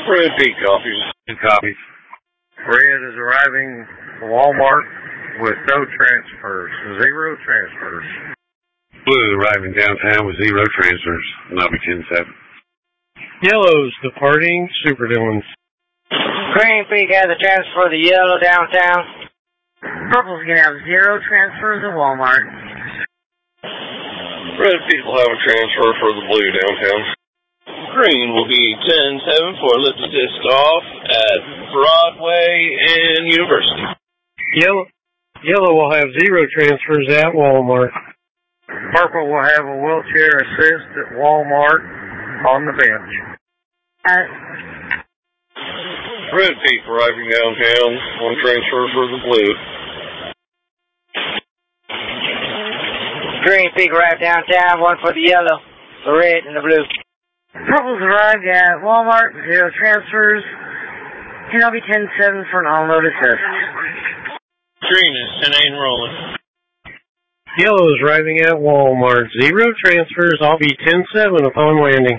Red Pete copies. 2 copies. Red is arriving at Walmart with no transfers. 0 transfers. Blue arriving downtown with 0 transfers. And I'll be 10-7. Yellow's departing Super Dillons. Green Peak has a transfer to Yellow downtown. Purple's going to have 0 transfers at Walmart. Red Pete will have a transfer for the Blue downtown. Green will be 10-7 for lift assist off at Broadway and University. Yellow will have 0 transfers at Walmart. Purple will have a wheelchair assist at Walmart on the bench. Red Pete arriving downtown, 1 transfer for the Blue. Green Peak arrived downtown, 1 for the Yellow, the Red, and the Blue. Purple's arrived at Walmart, 0 transfers. And I'll be 10-7 for an on-load assist. Green is 10-8 rolling. Yellow is arriving at Walmart. 0 transfers. I'll be 10-7 upon landing.